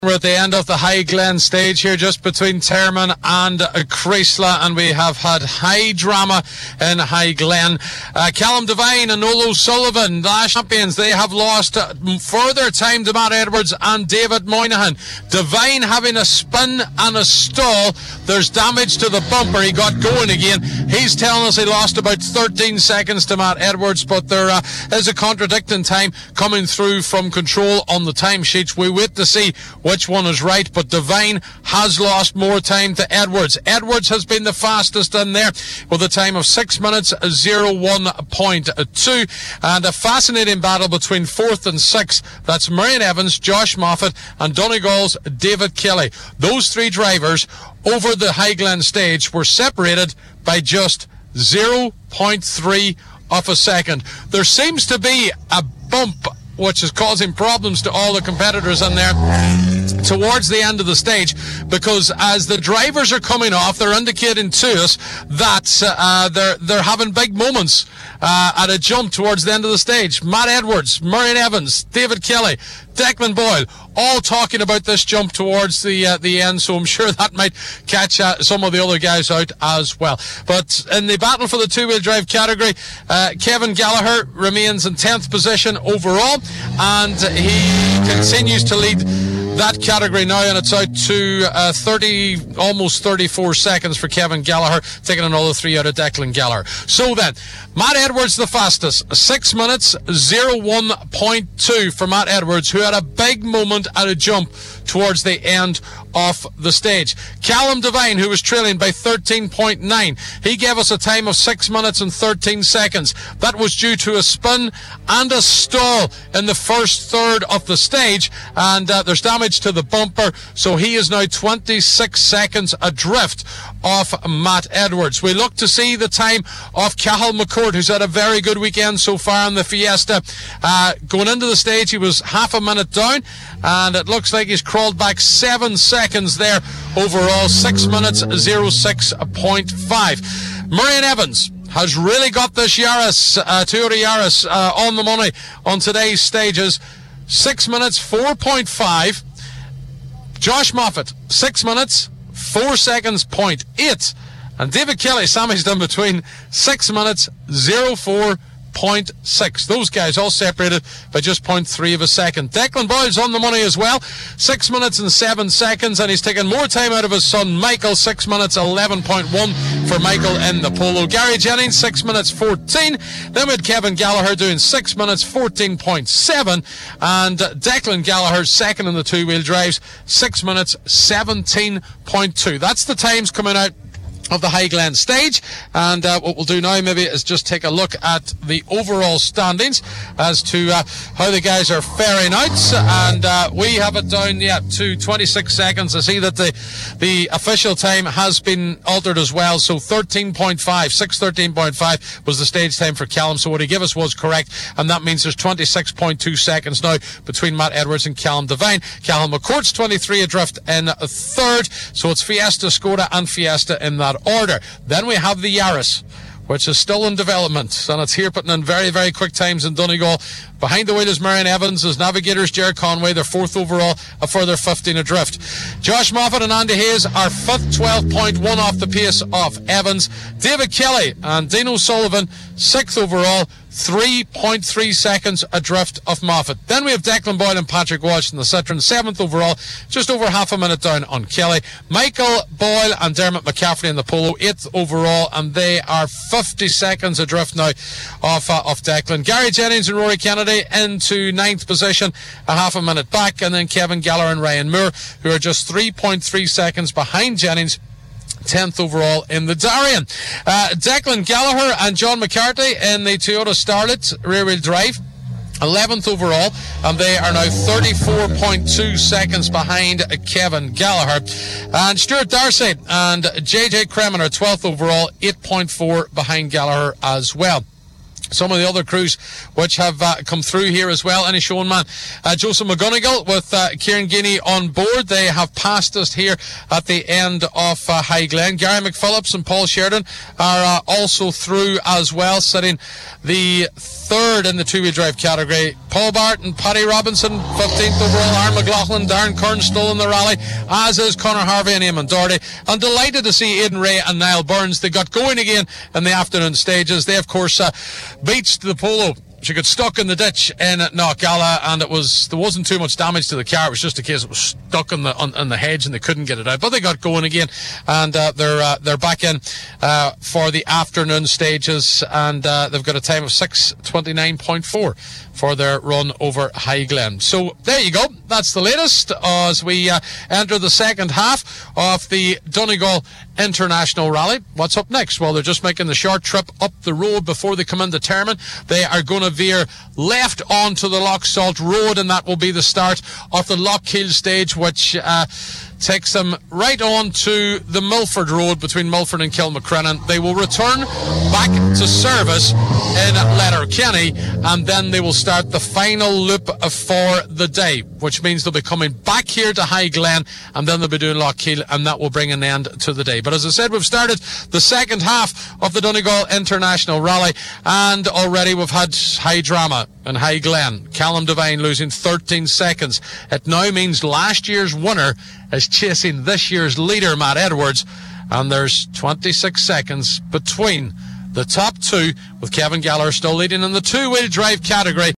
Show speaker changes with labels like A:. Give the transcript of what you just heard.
A: We're at the end of the High Glen stage here, just between Termon and Creasla, and we have had high drama in High Glen. Callum Devine and Olo Sullivan, the champions, they have lost further time to Matt Edwards and David Moynihan. Devine having a spin and a stall. There's damage to the bumper. He got going again. He's telling us he lost about 13 seconds to Matt Edwards, but there is a contradicting time coming through from control on the timesheets. We wait to see which one is right, but Devine has lost more time to Edwards. Edwards has been the fastest in there with a time of 6 minutes 01.2, and a fascinating battle between 4th and 6th. That's Marion Evans, Josh Moffat and Donegal's David Kelly. Those three drivers over the High Glen stage were separated by just 0.3 of a second. There seems to be a bump which is causing problems to all the competitors in there towards the end of the stage, because as the drivers are coming off, they're indicating to us that they're having big moments at a jump towards the end of the stage. Matt Edwards, Marion Evans, David Kelly, Declan Boyle, all talking about this jump towards the end, so I'm sure that might catch some of the other guys out as well. But in the battle for the two-wheel drive category, Kevin Gallagher remains in 10th position overall, and he continues to lead that category now, and it's out to almost 34 seconds for Kevin Gallagher, taking another 3 out of Declan Gallagher. So then, Matt Edwards the fastest, 6 minutes 01.2 for Matt Edwards, who had a big moment at a jump towards the end of the stage. Callum Devine, who was trailing by 13.9, he gave us a time of 6 minutes and 13 seconds. That was due to a spin and a stall in the first third of the stage, and there's damage to the bumper, so he is now 26 seconds adrift of Matt Edwards. We look to see the time of Cathal McCourt, who's had a very good weekend so far in the Fiesta. Going into the stage, he was half a minute down, and it looks like he's crawled back 7 seconds there overall, 6 minutes 06.5. Marion Evans has really got this Yaris, Toyota Yaris, on the money on today's stages. 6 minutes 4.5. Josh Moffat, 6 minutes 4 seconds 0.8, and David Kelly sandwiched in between, 6 minutes 04.6. Those guys all separated by just 0.3 of a second. Declan Boyle's on the money as well, 6 minutes and 7 seconds, and he's taken more time out of his son Michael, 6 minutes 11.1 for Michael in the polo. Gary Jennings, 6 minutes 14. Then we had Kevin Gallagher doing 6 minutes 14.7, and Declan Gallagher second in the two-wheel drives, 6 minutes 17.2. That's the times coming out of the High Glen stage, and what we'll do now maybe is just take a look at the overall standings as to how the guys are faring out, and we have it down to 26 seconds. I see that the official time has been altered as well, so 6:13.5 was the stage time for Callum, so what he gave us was correct, and that means there's 26.2 seconds now between Matt Edwards and Callum Devine. Callum McCourt's 23 adrift in third, so it's Fiesta, Skoda and Fiesta in that order. Then we have the Yaris, which is still in development, and it's here putting in very, very quick times in Donegal. Behind the wheel is Marion Evans, as navigators Jared Conway, they're fourth overall, a further 15 adrift. Josh Moffat and Andy Hayes are fifth, 12.1 off the pace of Evans. David Kelly and Dino Sullivan, sixth overall, 3.3 seconds adrift of Moffat. Then we have Declan Boyle and Patrick Walsh in the Citroen, 7th overall, just over half a minute down on Kelly. Michael Boyle and Dermot McCaffrey in the polo, 8th overall, and they are 50 seconds adrift now of Declan. Gary Jennings and Rory Kennedy into 9th position, a half a minute back, and then Kevin Gallagher and Ryan Moore, who are just 3.3 seconds behind Jennings, 10th overall in the Darien. Declan Gallagher and John McCarthy in the Toyota Starlet rear-wheel drive, 11th overall, and they are now 34.2 seconds behind Kevin Gallagher. And Stuart Darcy and JJ Kremen are 12th overall, 8.4 behind Gallagher as well. Some of the other crews which have come through here as well. Any showing man, Joseph McGonigal with Kieran Guinea on board. They have passed us here at the end of High Glen. Gary McPhillips and Paul Sheridan are also through as well, sitting the third in the two-wheel drive category. Paul Barton, Paddy Robinson, 15th overall. Aaron McLaughlin, Darren Kern still in the rally, as is Conor Harvey and Eamon Doherty. I'm delighted to see Aidan Ray and Niall Burns. They got going again in the afternoon stages. They, of course, beached the Polo. She got stuck in the ditch in Knockalla, and there wasn't too much damage to the car. It was just a case it was stuck on the hedge and they couldn't get it out. But they got going again, and they're back in for the afternoon stages, and they've got a time of 6:29.4 for their run over Highglen. So there you go. That's the latest as we enter the second half of the Donegal International Rally. What's up next? Well, they're just making the short trip up the road before they come into Termon. They are going to veer left onto the Loch Salt Road, and that will be the start of the Lochkeel stage, which takes them right on to the Milford Road between Milford and Kilmacrennan. They will return back to service in Letterkenny, and then they will start the final loop for the day, which means they'll be coming back here to Highglen, and then they'll be doing Lochkeel, and that will bring an end to the day. But as I said, we've started the second half of the Donegal International Rally, and already we've had high drama in Highglen. Callum Devine losing 13 seconds. It now means last year's winner is chasing this year's leader, Matt Edwards, and there's 26 seconds between the top two, with Kevin Gallagher still leading in the two-wheel drive category.